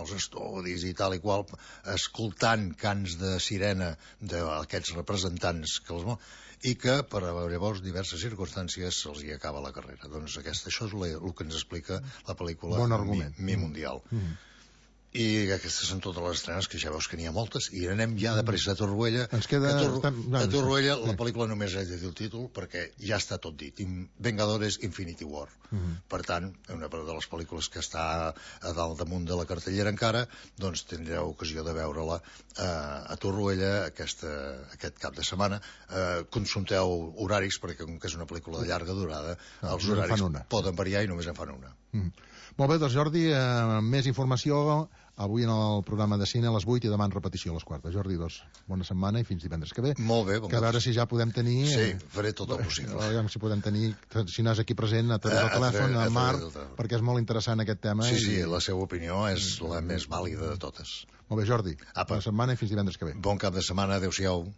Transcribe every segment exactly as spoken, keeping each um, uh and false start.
els estudis i tal i qual, escoltant cants de sirena d'aquests representants que els... i que per llavors diverses circumstàncies se'ls hi acaba la carrera. Doncs aquesta, això és el que ens explica la pel·lícula bon argument. Mi, Mi Mundial. Mm. I aquestes són totes les estrenes, que ja veus que n'hi ha moltes, i anem ja de pressa a Torroella. Ens queda... A, Tor... Estem... a Torroella la pel·lícula només ha de dir el títol, perquè ja està tot dit. Vengadores Infinity War. Mm -hmm. Per tant, una de les pel·lícules que està a dalt damunt de la cartellera encara, doncs tindreu ocasió de veure-la eh, a Torroella aquesta, aquest cap de setmana. Eh, consulteu horaris, perquè com que és una pel·lícula de llarga durada, no, els horaris poden variar i només en fan una. Mm. Molt bé, doncs Jordi, eh, més informació avui en el programa de cine a les vuit i demà en repetició a les quatre. Jordi, doncs, bona setmana i fins divendres que ve. Molt bé. Bon que a veure si ja podem tenir... Sí, faré tot el possible. Eh, si podem tenir, si no és aquí present, a través del telèfon, a Mar, perquè és molt interessant aquest tema. Sí, sí, la seva opinió és la més vàlida de totes. Molt bé, Jordi, Apa. Bona setmana i fins divendres que ve. Bon cap de setmana, adeu-siau.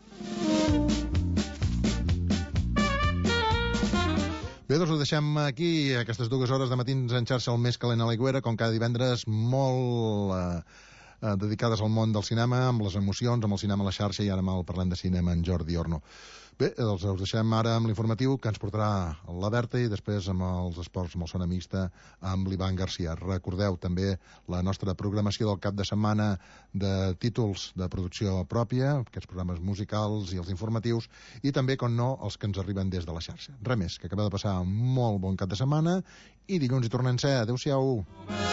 Bé, doncs ho deixem aquí, aquestes dues hores de matins en xarxa, el més calent a l'aigüera, com cada divendres, molt eh, eh, dedicades al món del cinema, amb les emocions, amb el cinema a la xarxa, i ara mal parlem de cinema amb Jordi Orno. Bé, doncs us deixem ara amb l'informatiu que ens portarà la Berta, i després amb els esports, amb el Sona Mixta, amb l'Ivan Garcia. Recordeu també la nostra programació del cap de setmana de títols de producció pròpia, aquests programes musicals i els informatius, i també, com no, els que ens arriben des de la xarxa. Res més, que acabeu de passar un molt bon cap de setmana i dilluns hi tornem a ser. Adéu-siau.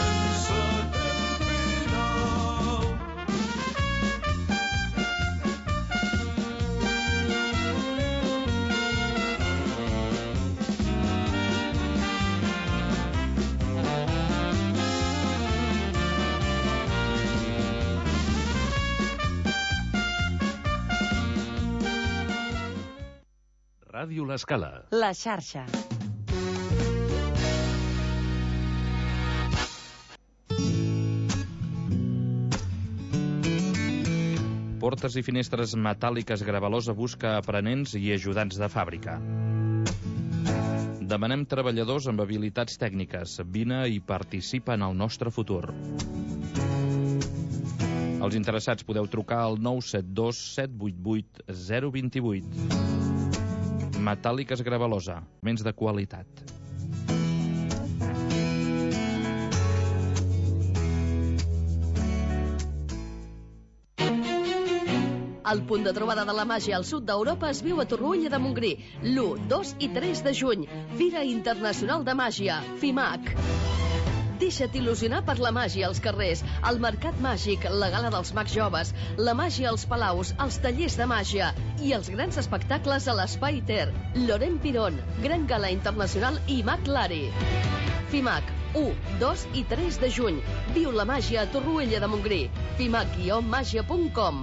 Ràdio L'Escala. La xarxa. Portes i finestres metàl·liques Gravalosa busca aprenents i ajudants de fàbrica. Demanem treballadors amb habilitats tècniques. Vine i participa en el nostre futur. Els interessats podeu trucar al nou set dos set vuit vuit zero dos vuit. Metàl·liques Gravalosa, menys de qualitat. El punt de trobada de la màgia al sud d'Europa es viu a Torroella de Montgrí, l'u, dos i tres de juny. Fira Internacional de Màgia, FIMAC. Deixa't il·lusionar per la màgia als carrers, el mercat màgic, la gala dels mags joves, la màgia als palaus, els tallers de màgia i els grans espectacles a l'Espai Ter. Loren Pirón, Gran Gala Internacional i Mag Lari. FIMAC, u, dos i tres de juny. Viu la màgia a Torroella de Montgrí. fimac guió màgia punt com.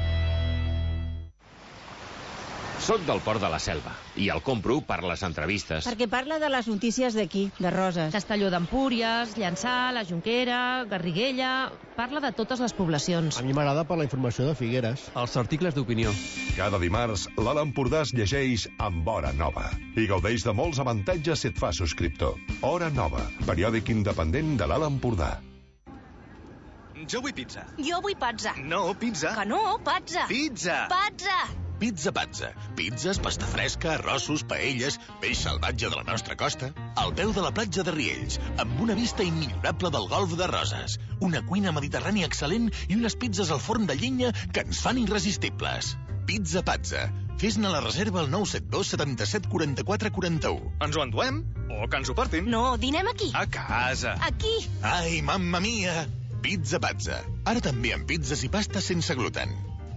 Soc del Port de la Selva i el compro per les entrevistes. Perquè parla de les notícies d'aquí, de Roses. Castelló d'Empúries, Llançà, la Jonquera, Garriguella... Parla de totes les poblacions. A mi m'agrada per la informació de Figueres. Els articles d'opinió. Cada dimarts, l'Alt Empordà es llegeix amb Hora Nova i gaudeix de molts avantatges si et fa subscriptor. Hora Nova, periòdic independent de l'Alt Empordà. Jo vull pizza. Jo vull pizza. No, pizza. Que no, pizza. Pizza. Pizza. Pizza Pazza. Pizzas, pasta fresca, arrossos, paelles, peix salvatge de la nostra costa. Al peu de la platja de Riells, amb una vista immillorable del golf de Roses. Una cuina mediterrània excel·lent i unes pizzas al forn de llenya que ens fan irresistibles. Pizza Pazza. Fes-ne la reserva al nou set dos setanta-set quaranta-quatre quaranta-u. Ens ho enduem? O que ens ho portin? No, dinem aquí. A casa. Aquí. Ai, mamma mia. Pizza Pazza. Ara també amb pizzas i pastes sense gluten.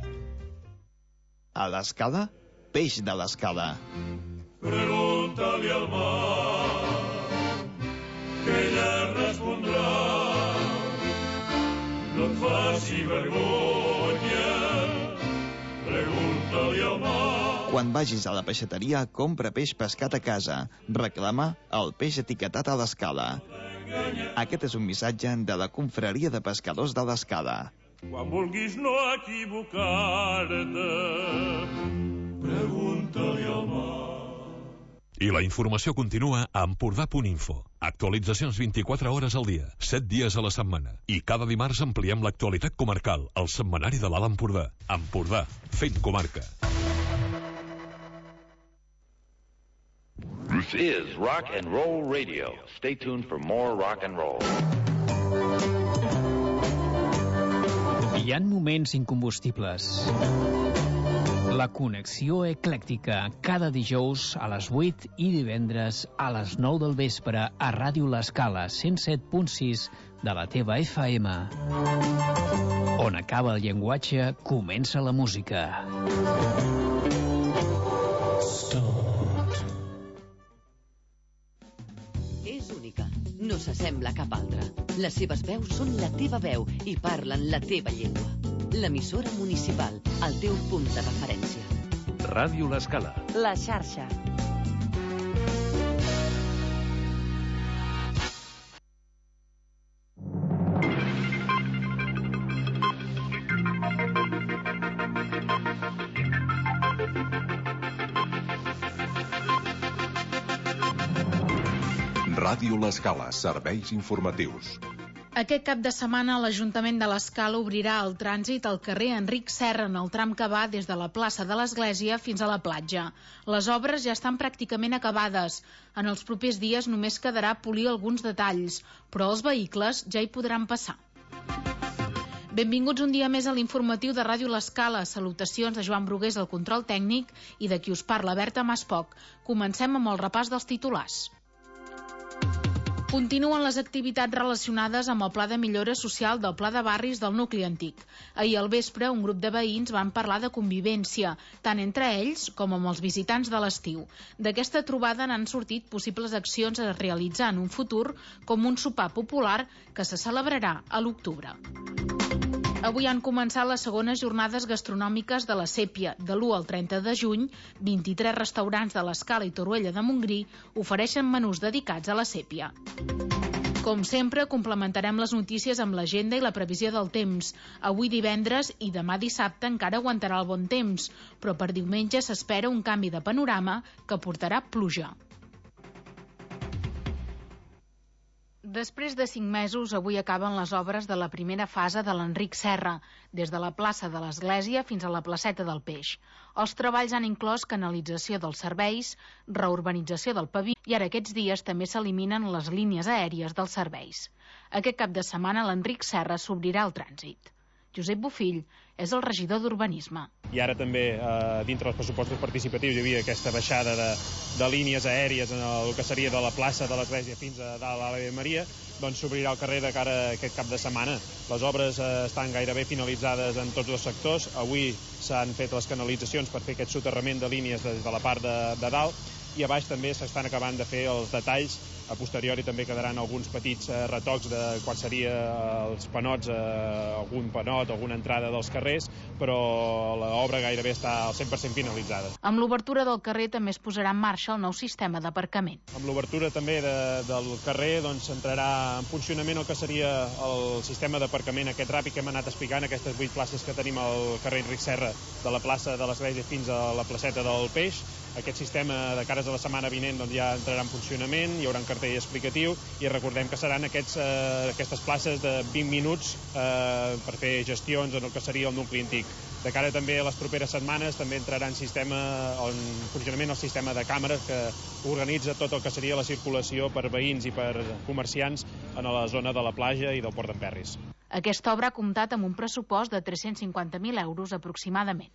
A l'Escala, peix de l'Escala. Pregunta-li al mar, que ella respondrà. No et faci vergonya, pregunta-li al mar. Quan vagis a la peixateria, compra peix pescat a casa. Reclama el peix etiquetat a l'Escala. Aquest és un missatge de la Confraria de Pescadors de l'Escala. Quan vulguis no equivocar-te, pregunta-li al mar. I la informació continua a Empordà punt info. Actualitzacions vint-i-quatre hores al dia, set dies a la setmana. I cada dimarts ampliem l'actualitat comarcal, al setmanari de l'Alt Empordà. Empordà, fent comarca. This is Rock and Roll Radio. Stay tuned for more rock and roll. Hi ha moments incombustibles. La connexió eclèctica, cada dijous a les vuit i divendres a les nou del vespre a Ràdio L'Escala, cent set punt sis de la teva F M. On acaba el llenguatge, comença la música. És única, no s'assembla a cap altra. Les seves veus són la teva veu i parlen la teva llengua. L'emissora municipal, el teu punt de referència. Ràdio L'Escala. La xarxa. Ràdio L'Escala, serveis informatius. Aquest cap de setmana l'Ajuntament de l'Escala obrirà el trànsit al carrer Enric Serra en el tram que va des de la plaça de l'Església fins a la platja. Les obres ja estan pràcticament acabades. En els propers dies només quedarà polir alguns detalls, però els vehicles ja hi podran passar. Benvinguts un dia més a l'informatiu de Ràdio L'Escala. Salutacions de Joan Brugués al control tècnic i de qui us parla, Berta Maspoc. Comencem amb el repàs dels titulars. Continuen les activitats relacionades amb el Pla de Millora Social del Pla de Barris del nucli antic. Ahir al vespre, un grup de veïns van parlar de convivència, tant entre ells com amb els visitants de l'estiu. D'aquesta trobada n'han sortit possibles accions a realitzar en un futur, com un sopar popular que se celebrarà a l'octubre. Avui han començat les segones jornades gastronòmiques de la Sèpia. De l'u al trenta de juny, vint-i-tres restaurants de l'Escala i Torroella de Montgrí ofereixen menús dedicats a la Sèpia. Com sempre, complementarem les notícies amb l'agenda i la previsió del temps. Avui divendres i demà dissabte encara aguantarà el bon temps, però per diumenge s'espera un canvi de panorama que portarà pluja. Després de cinc mesos, avui acaben les obres de la primera fase de l'Enric Serra, des de la plaça de l'Església fins a la placeta del Peix. Els treballs han inclòs canalització dels serveis, reurbanització del paví i ara aquests dies també s'eliminen les línies aèries dels serveis. Aquest cap de setmana l'Enric Serra s'obrirà al trànsit. Josep Bofill és el regidor d'Urbanisme. I ara també, eh, dintre dels pressupostos participatius, hi havia aquesta baixada de, de línies aèries en el que seria de la plaça de l'Església fins a dalt a l'Ave Maria, doncs s'obrirà el carrer de cara a aquest cap de setmana. Les obres eh, estan gairebé finalitzades en tots els sectors. Avui s'han fet les canalitzacions per fer aquest soterrament de línies des de la part de, de dalt, i a baix també s'estan acabant de fer els detalls. A posteriori també quedaran alguns petits eh, retocs de quan seria els panots, eh, algun panot, alguna entrada dels carrers, però l'obra gairebé està al cent per cent finalitzada. Amb l'obertura del carrer també es posarà en marxa el nou sistema d'aparcament. Amb l'obertura també de, del carrer doncs, entrarà en funcionament el que seria el sistema d'aparcament aquest ràpid que hem anat explicant, aquestes vuit places que tenim al carrer Enric Serra, de la plaça de l'Església fins a la placeta del Peix. Aquest sistema de cares a la setmana vinent doncs, ja entrarà en funcionament, hi haurà un cartell explicatiu i recordem que seran aquests, eh, aquestes places de vint minuts eh, per fer gestions en el que seria el nucli antic. De cara també a les properes setmanes també entrarà en, sistema, en funcionament el sistema de càmeres que organitza tot el que seria la circulació per veïns i per comerciants en la zona de la platja i del Port d'en Perris. Aquesta obra ha comptat amb un pressupost de tres-cents cinquanta mil euros aproximadament.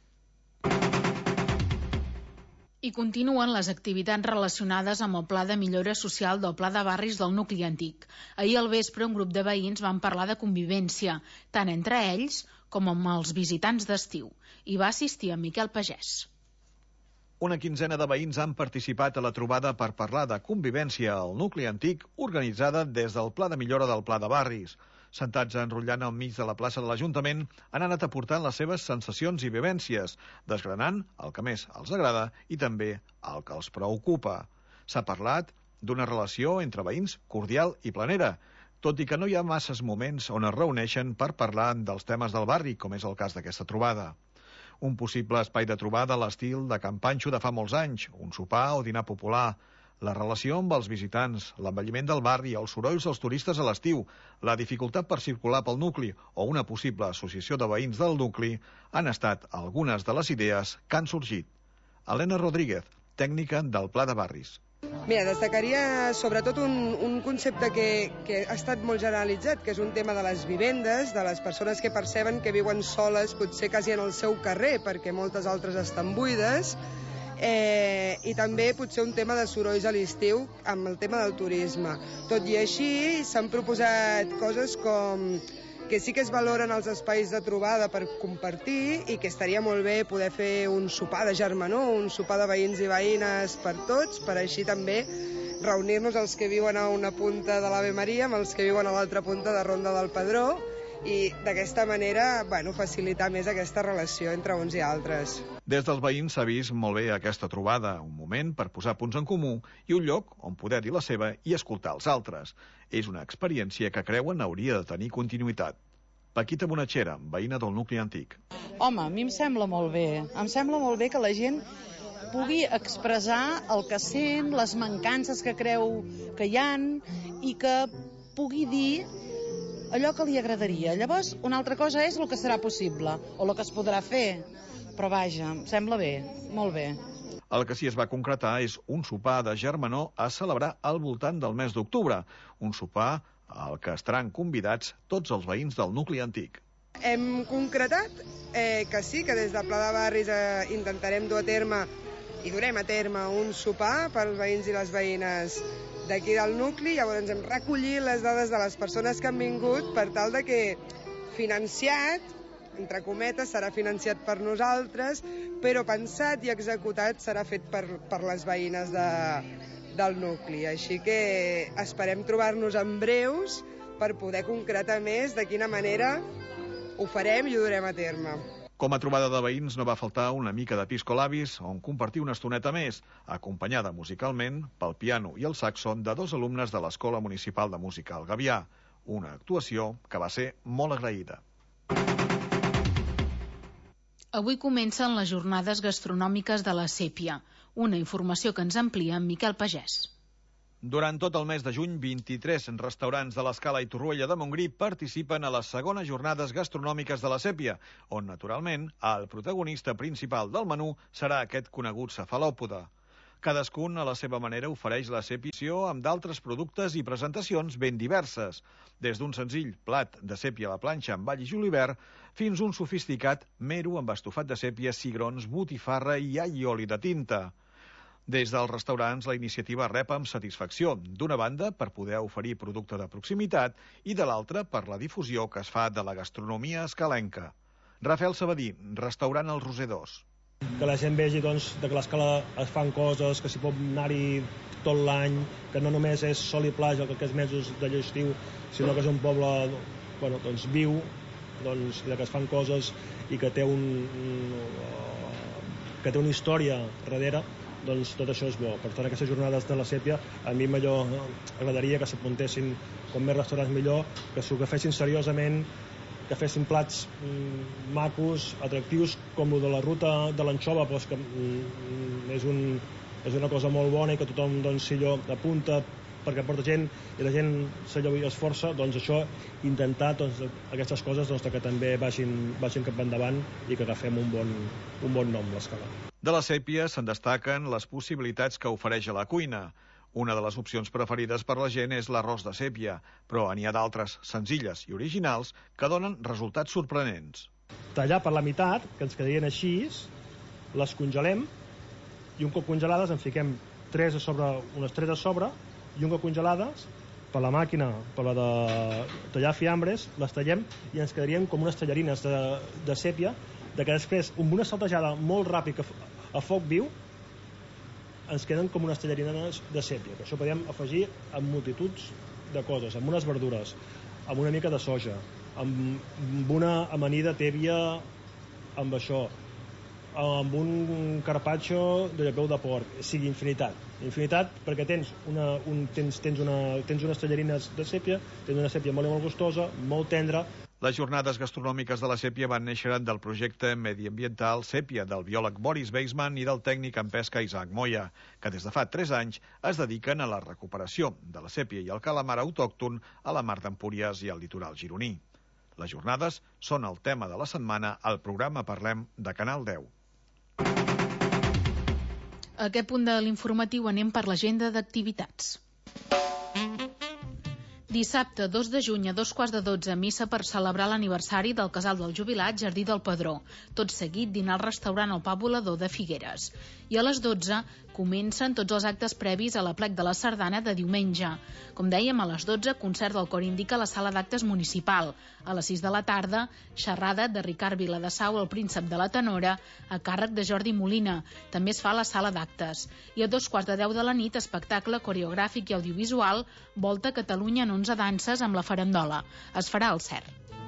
I continuen les activitats relacionades amb el Pla de Millora Social del Pla de Barris del nucli antic. Ahir al vespre un grup de veïns van parlar de convivència, tant entre ells com amb els visitants d'estiu. Hi va assistir en Miquel Pagès. Una quinzena de veïns han participat a la trobada per parlar de convivència al nucli antic organitzada des del Pla de Millora del Pla de Barris. Sentats enrotllant al mig de la plaça de l'Ajuntament, han anat aportant les seves sensacions i vivències, desgranant el que més els agrada i també el que els preocupa. S'ha parlat d'una relació entre veïns cordial i planera, tot i que no hi ha masses moments on es reuneixen per parlar dels temes del barri, com és el cas d'aquesta trobada. Un possible espai de trobada a l'estil de Can Panxo de fa molts anys, un sopar o dinar popular. La relació amb els visitants, l'envelliment del barri, els sorolls dels turistes a l'estiu, la dificultat per circular pel nucli o una possible associació de veïns del nucli han estat algunes de les idees que han sorgit. Helena Rodríguez, tècnica del Pla de Barris. Mira, destacaria sobretot un, un concepte que, que ha estat molt generalitzat, que és un tema de les vivendes, de les persones que perceben que viuen soles, potser quasi en el seu carrer, perquè moltes altres estan buides, eh, i també potser un tema de sorolls a l'estiu amb el tema del turisme. Tot i així, s'han proposat coses com que sí que es valoren els espais de trobada per compartir i que estaria molt bé poder fer un sopar de germanor, un sopar de veïns i veïnes per tots, per així també reunir-nos els que viuen a una punta de l'Ave Maria amb els que viuen a l'altra punta de Ronda del Pedró i d'aquesta manera, bueno, facilitar més aquesta relació entre uns i altres. Des dels veïns s'ha vist molt bé aquesta trobada, un moment per posar punts en comú i un lloc on poder dir la seva i escoltar els altres. És una experiència que creuen hauria de tenir continuïtat. Paquita Bonatxera, veïna del nucli antic. Home, a mi em sembla molt bé. Em sembla molt bé que la gent pugui expressar el que sent, les mancances que creu que hi han i que pugui dir allò que li agradaria. Llavors, una altra cosa és el que serà possible o el que es podrà fer. Però vaja, em sembla bé, molt bé. El que sí es va concretar és un sopar de germanor a celebrar al voltant del mes d'octubre. Un sopar al que estaran convidats tots els veïns del nucli antic. Hem concretat eh, que sí, que des del Pla de Barris eh, intentarem dur a terme i durem a terme un sopar pels veïns i les veïnes d'aquí del nucli. Llavors hem recollit les dades de les persones que han vingut per tal de que financiat, entre cometes, serà financiat per nosaltres, però pensat i executat serà fet per, per les veïnes de, del nucli. Així que esperem trobar-nos en breus per poder concretar més de quina manera ho farem i ho durem a terme. Com a trobada de veïns no va faltar una mica de pisco labis on compartir una estoneta més, acompanyada musicalment pel piano i el saxo de dos alumnes de l'Escola Municipal de Música El Gavià, una actuació que va ser molt agraïda. Avui comencen les jornades gastronòmiques de la Sèpia, una informació que ens amplia en Miquel Pagès. Durant tot el mes de juny, vint-i-tres restaurants de l'Escala i Torroella de Montgrí participen a les segones jornades gastronòmiques de la Sèpia, on, naturalment, el protagonista principal del menú serà aquest conegut cefalòpode. Cadascun, a la seva manera, ofereix la sèpia amb d'altres productes i presentacions ben diverses, des d'un senzill plat de sèpia a la planxa amb all i julivert fins un sofisticat mero amb estofat de sèpia, cigrons, botifarra i all i oli de tinta. Des dels restaurants, la iniciativa rep amb satisfacció, d'una banda per poder oferir producte de proximitat i de l'altra per la difusió que es fa de la gastronomia escalenca. Rafael Sabadí, restaurant Els Rosedors. Que la gent vegi doncs, que a l'Escala es fan coses, que s'hi pot anar-hi tot l'any, que no només és sol i platja aquests mesos de l'estiu, sinó que és un poble bueno, doncs, viu, doncs, que es fan coses i que té, un, que té una història darrere, doncs tot això és bo. Per tant, aquestes jornades de la Sèpia, a mi millor agradaria que s'apuntessin com més restaurants millor, que s'ho fessin seriosament, que fessin plats mm, macos, atractius, com el de la ruta de l'anxova, doncs, que mm, és, un, és una cosa molt bona i que tothom doncs, si allò apunta perquè porta gent i la gent s'allò i esforça, doncs això, intentar doncs, aquestes coses doncs, que també vagin, vagin cap endavant i que agafem un bon, un bon nom, l'Escala. De la Sèpia se'n destaquen les possibilitats que ofereix a la cuina. Una de les opcions preferides per la gent és l'arròs de sèpia, però n'hi ha d'altres senzilles i originals que donen resultats sorprenents. Tallar per la meitat, que ens quedarien així, les congelem i un cop congelades en fiquem tres a sobre, unes tres a sobre i un cop congelades per la màquina, per la de tallar fiambres, les tallem i ens quedarien com unes tallarines de, de sèpia, de que després, amb una saltejada molt ràpida a foc viu, ens queden com unes tallarines de sèpia, que això podem afegir amb multituds de coses, amb unes verdures, amb una mica de soja, amb una amanida tèbia amb això, amb un carpaccio de peu de porc, o sigui, infinitat. Infinitat perquè tens, una, un, tens, tens, una, tens unes tallarines de sèpia, tens una sèpia molt i molt gustosa, molt tendra, Les jornades gastronòmiques de la Sèpia van néixer del projecte mediambiental Sèpia del biòleg Boris Weisman i del tècnic en pesca Isaac Moya, que des de fa tres anys es dediquen a la recuperació de la sèpia i el calamar autòcton a la mar d'Empúries i al litoral gironí. Les jornades són el tema de la setmana al programa Parlem de Canal deu. A aquest punt de l'informatiu anem per l'agenda d'activitats. Dissabte, dos de juny, a dos quarts de dotze, missa per celebrar l'aniversari del casal del jubilat Jardí del Pedró. Tot seguit, dinar al restaurant El Pa Volador de Figueres. I a les dotze comencen tots els actes previs a l'aplec de la Sardana de diumenge. Com dèiem, a les dotze, concert del Cor Indica a la sala d'actes municipal. A les sis de la tarda, xerrada de Ricard Viladasau, el príncep de la tenora, a càrrec de Jordi Molina. També es fa a la sala d'actes. I a dos quarts de deu de la nit, espectacle coreogràfic i audiovisual, Volta a Catalunya en onze danses amb la farandola. Es farà al Cer.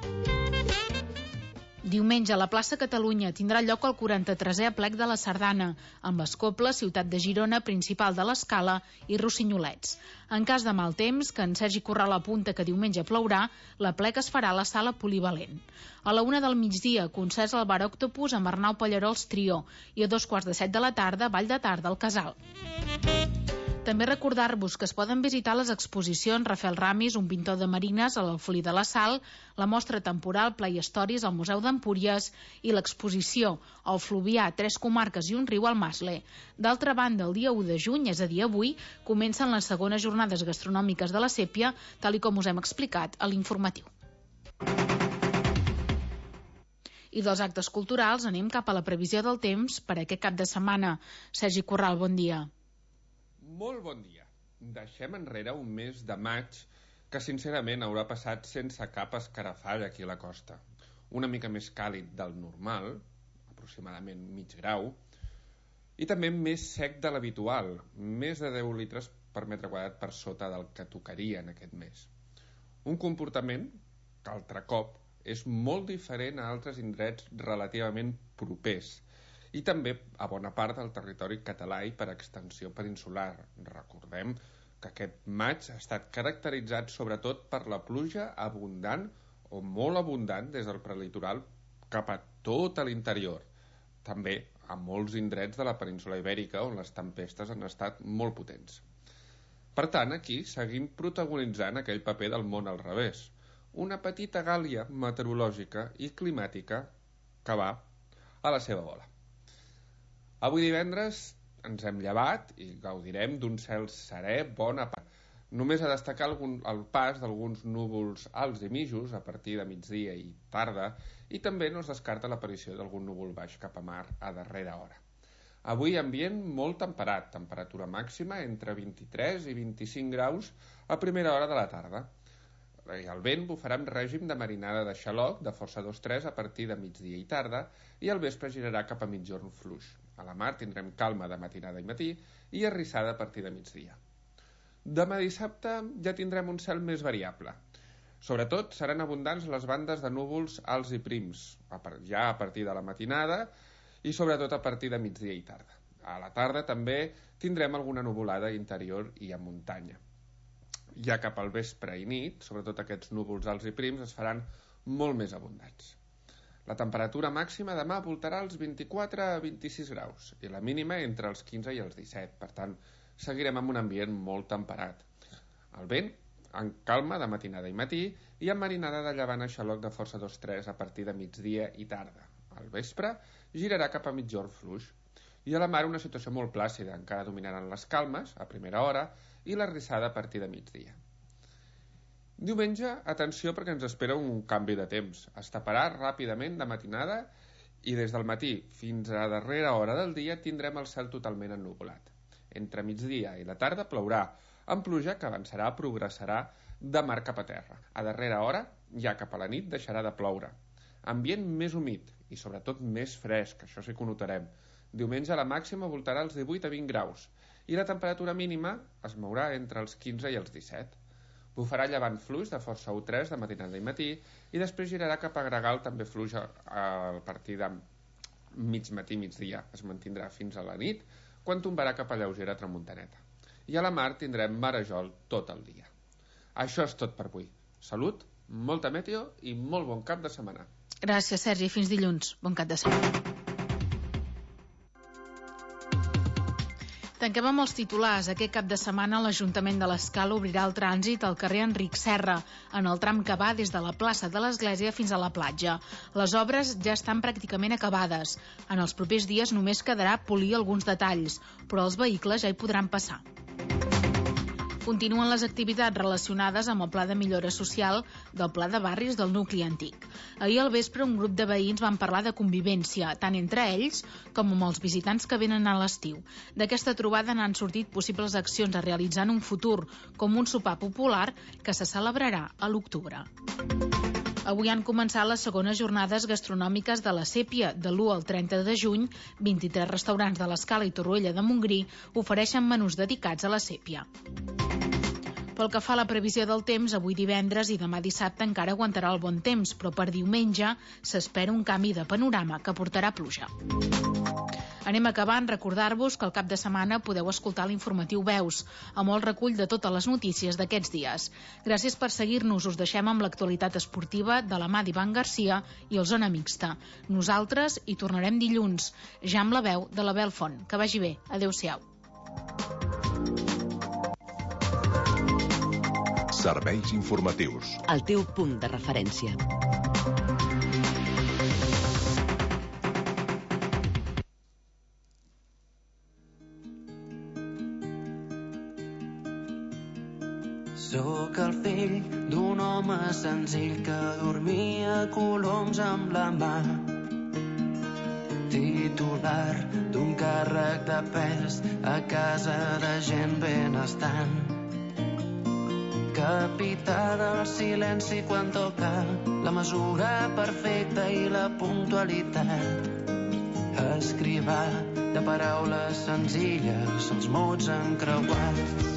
Diumenge a la plaça Catalunya tindrà lloc el quaranta-tresè aplec de la Sardana, amb les coples Ciutat de Girona, Principal de l'Escala i Rossinolets. En cas de mal temps, que en Sergi Corral apunta que diumenge plourà, l'aplec es farà a la sala polivalent. A la una del migdia, concerts al Bar Octopus amb Arnau Pallarols Trio i a dos quarts de set de la tarda, ball de tarda al Casal. També recordar-vos que es poden visitar les exposicions Rafael Ramis, un pintor de marines, a l'Alfolí de la Sal, la mostra temporal Play Stories al Museu d'Empúries i l'exposició El Fluvià, tres comarques i un riu al Masle. D'altra banda, el dia u de juny, és a dir, avui, comencen les segones jornades gastronòmiques de la Sèpia, tal i com us hem explicat a l'informatiu. I dels actes culturals anem cap a la previsió del temps per aquest cap de setmana. Sergi Corral, bon dia. Molt bon dia. Deixem enrere un mes de maig que sincerament haurà passat sense cap escarafall aquí a la costa. Una mica més càlid del normal, aproximadament mig grau, i també més sec de l'habitual, més de deu litres per metre quadrat per sota del que tocaria en aquest mes. Un comportament que altre cop és molt diferent a altres indrets relativament propers, i també a bona part del territori català i per extensió peninsular. Recordem que aquest maig ha estat caracteritzat sobretot per la pluja abundant o molt abundant des del prelitoral cap a tot l'interior. També a molts indrets de la península Ibèrica on les tempestes han estat molt potents. Per tant, aquí seguim protagonitzant aquell paper del món al revés. Una petita gàlia meteorològica i climàtica que va a la seva bola. Avui divendres ens hem llevat i gaudirem d'un cel serè bona part. Només a destacar algun, el pas d'alguns núvols alts i mitjos a partir de migdia i tarda, i també no es descarta l'aparició d'algun núvol baix cap a mar a darrera hora. Avui ambient molt temperat, temperatura màxima entre vint-i-tres i vint-i-cinc graus a primera hora de la tarda. I el vent bufarà amb règim de marinada de xaloc de força dos tres a partir de migdia i tarda, i al vespre girarà cap a migjorn fluix. A la mar tindrem calma de matinada i matí i arrissada a partir de migdia. Demà dissabte ja tindrem un cel més variable. Sobretot seran abundants les bandes de núvols alts i prims, ja a partir de la matinada i sobretot a partir de migdia i tarda. A la tarda també tindrem alguna nuvolada interior i a muntanya. Ja cap al vespre i nit, sobretot aquests núvols alts i prims es faran molt més abundants. La temperatura màxima demà voltarà els vint-i-quatre a vint-i-sis graus i la mínima entre els quinze i els disset. Per tant, seguirem amb un ambient molt temperat. El vent en calma de matinada i matí i amb marinada de llevant a xaloc de força dos tres a partir de migdia i tarda. Al vespre girarà cap a migjorn fluix. I a la mar una situació molt plàcida. Encara dominaran les calmes a primera hora i la rissada a partir de migdia. Diumenge, atenció perquè ens espera un canvi de temps. Es taparà ràpidament de matinada i des del matí fins a darrera hora del dia tindrem el cel totalment ennuvolat. Entre migdia i la tarda plourà, amb pluja que avançarà, progressarà de mar cap a terra. A darrera hora, ja cap a la nit, deixarà de ploure. Ambient més humit i sobretot més fresc, això sí que ho notarem. Diumenge la màxima voltarà als divuit a vint graus i la temperatura mínima es mourà entre els quinze i els disset. Bufarà llevant fluix de força u tres de matinada i matí i després girarà cap a gregal també fluix a partir de mig matí, migdia. Es mantindrà fins a la nit quan tombarà cap a lleugera tramuntaneta. I a la mar tindrem marejol tot el dia. Això és tot per avui. Salut molta meteo i molt bon cap de setmana. Gràcies, Sergi. Fins dilluns. Bon cap de setmana. Tanquem amb els titulars. Aquest cap de setmana l'Ajuntament de l'Escala obrirà el trànsit al carrer Enric Serra, en el tram que va des de la plaça de l'Església fins a la platja. Les obres ja estan pràcticament acabades. En els propers dies només quedarà polir alguns detalls, però els vehicles ja hi podran passar. Continuen les activitats relacionades amb el Pla de Millora Social del Pla de Barris del nucli antic. Ahir al vespre un grup de veïns van parlar de convivència, tant entre ells com amb els visitants que venen a l'estiu. D'aquesta trobada n'han sortit possibles accions a realitzar en un futur, com un sopar popular que se celebrarà a l'octubre. Avui han començat les segones jornades gastronòmiques de la Sèpia. De l'u al trenta de juny, vint-i-tres restaurants de l'Escala i Torroella de Montgrí ofereixen menús dedicats a la sèpia. Pel que fa a la previsió del temps, avui divendres i demà dissabte encara aguantarà el bon temps, però per diumenge s'espera un canvi de panorama que portarà pluja. Anem acabant. Recordar-vos que al cap de setmana podeu escoltar l'informatiu Veus, amb el recull de totes les notícies d'aquests dies. Gràcies per seguir-nos. Us deixem amb l'actualitat esportiva de la mà d'Ivan Garcia i el Zona Mixta. Nosaltres hi tornarem dilluns, ja amb la veu de la Bel Font. Que vagi bé. Adéu-siau. Serveis informatius. El teu punt de referència. Sóc el fill d'un home senzill que dormia coloms amb la mà. Titular d'un càrrec de pes a casa de gent benestant. Capità del silenci quan toca la mesura perfecta i la puntualitat. Escrivà de paraules senzilles, els mots encreuats.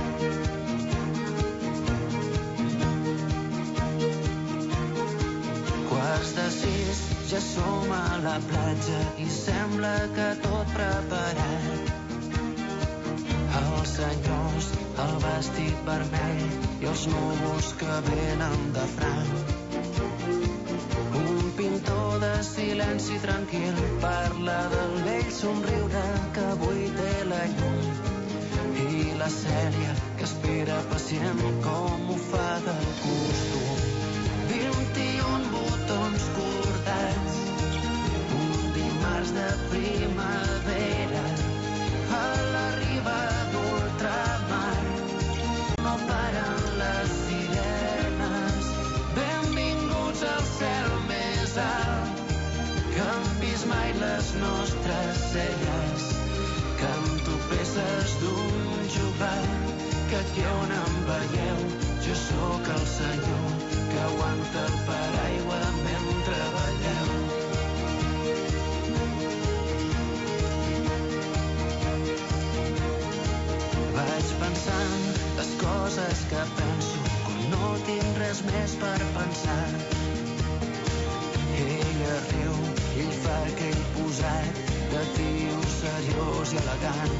Quarts de sis, ja som a la platja i sembla que tot preparat. Els senyors, el vestit vermell i els núvols que venen de franc. Un pintor de silenci tranquil parla del vell somriure que avui té la llum. I la Cèlia que espera pacient com ho fa de costum. vint-i-un botons cordats, un dimarts de primavera, a la riba d'ultramar. No paren les sirenes, benvinguts al cel més alt, que han vist mai les nostres celles. Canto peces d'un jugat, que aquí on em veieu, jo sóc el senyor que aguanta el paraigua mentre balleu. Vaig pensant les coses que penso quan no tinc res més per pensar. Ella riu, ell fa aquell posat de tio seriós i elegant.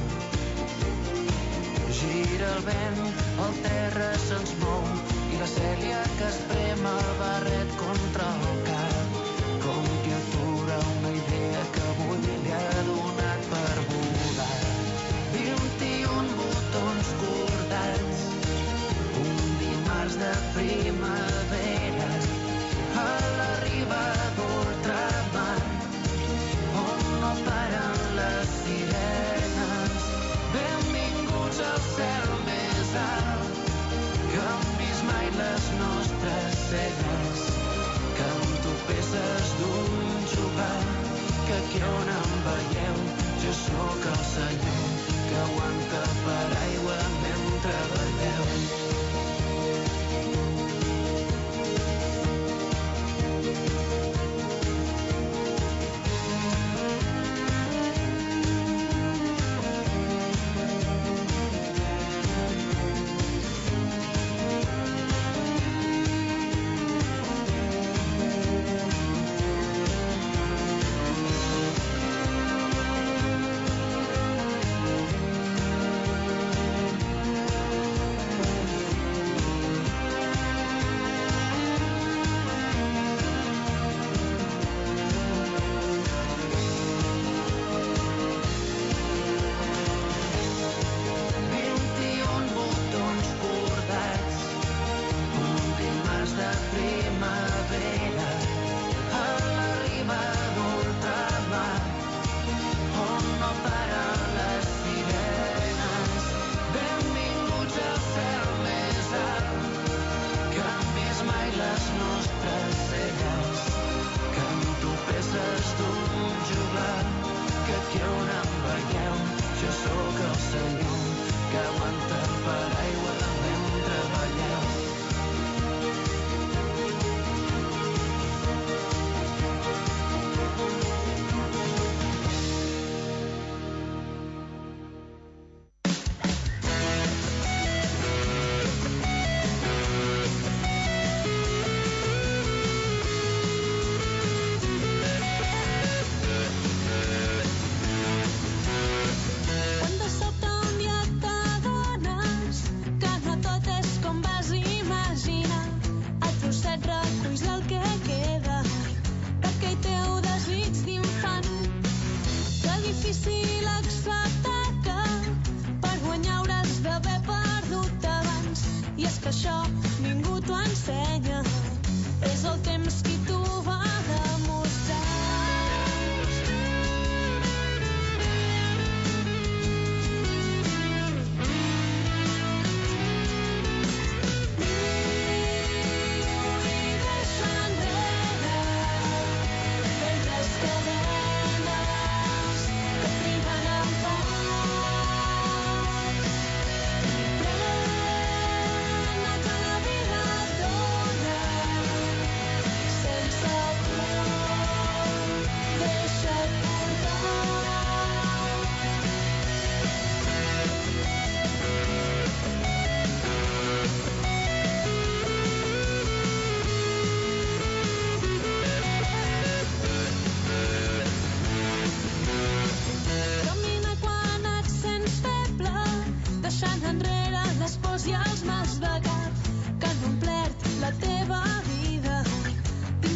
Gira el vent, el terra se'ns mou i la Cèlia que es prema el barret contra el cap, com que atura una idea que avui li ha donat per volar. vint-i-un botons cordats, un dimarts de primavera, a la riba d'ultramar, on no paren les sirenes. Benvinguts al cel més alt, que han vist mai les nostres celles. Canto peces d'un jugat, que aquí on em veieu, jo sóc el senyor que aguanta el paraigua mentre balleu.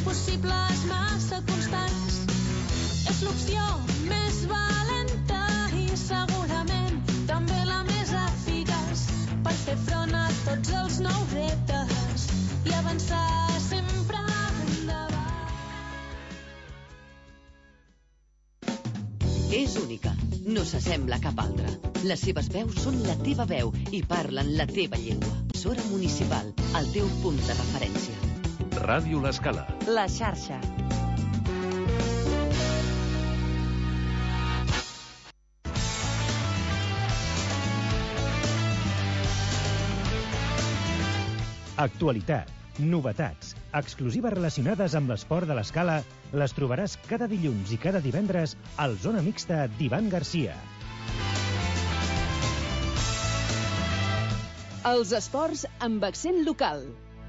impossibles massa constants. És l'opció més valenta i segurament també la més eficaç per fer front a tots els nous reptes i avançar sempre endavant. És única, no s'assembla a cap altra. Les seves veus són la teva veu i parlen la teva llengua. Emissora municipal, el teu punt de referència. Ràdio L'Escala. La xarxa. Actualitat, novetats, exclusives relacionades amb l'esport de l'Escala les trobaràs cada dilluns i cada divendres al Zona Mixta d'Ivan Garcia. Els esports amb accent local.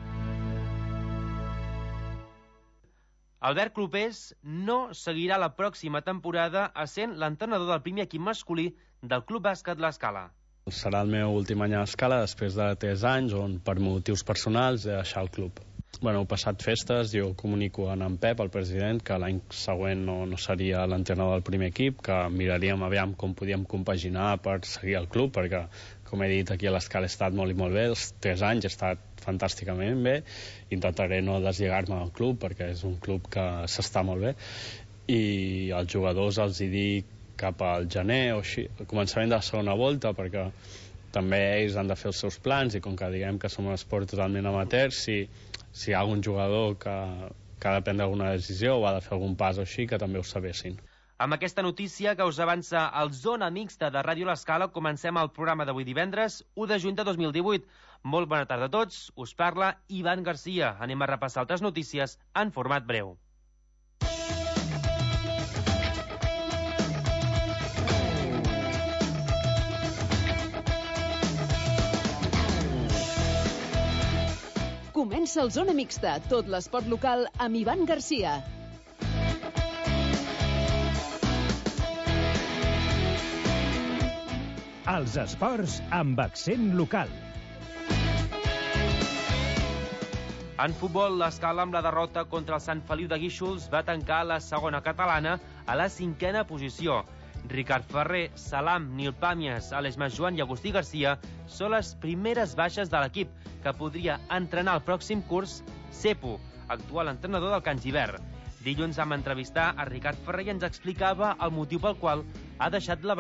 Albert Clopés no seguirà la pròxima temporada essent l'entrenador del primer equip masculí del Club Bàsquet L'Escala. Serà el meu últim any a l'Escala després de tres anys on per motius personals he deixat el club. Bueno, passat festes, jo comunico amb en Pep, el president, que l'any següent no, no seria l'entrenador del primer equip, que miraríem aviam com podíem compaginar per seguir el club, perquè, com he dit, aquí a l'Escala he estat molt i molt bé, els tres anys he estat fantàsticament bé, intentaré no deslligar-me del club, perquè és un club que s'està molt bé, i als jugadors els hi dic cap al gener o així, al començament de la segona volta, perquè també ells han de fer els seus plans i com que diguem que som un esport totalment amateur, si, si hi ha algun jugador que, que ha de prendre alguna decisió o ha de fer algun pas o així, que també ho sabessin. Amb aquesta notícia que us avança el Zona Mixta de Ràdio L'Escala, comencem el programa d'avui divendres, u de juny de dos mil divuit. Molt bona tarda a tots, us parla Ivan Garcia. Anem a repassar altres notícies en format breu. Comença el Zona Mixta, tot l'esport local amb Ivan Garcia. Els esports amb accent local. En futbol, l'Escala amb la derrota contra el Sant Feliu de Guíxols va tancar la segona catalana a la cinquena posició. Ricard Ferrer, Salam, Nil Pàmies, Àlex Masjoan i Agustí Garcia són les primeres baixes de l'equip que podria entrenar el pròxim curs Cepo, actual entrenador del Can Givert. Dilluns vam entrevistar a Ricard Ferrer i ens explicava el motiu pel qual ha deixat la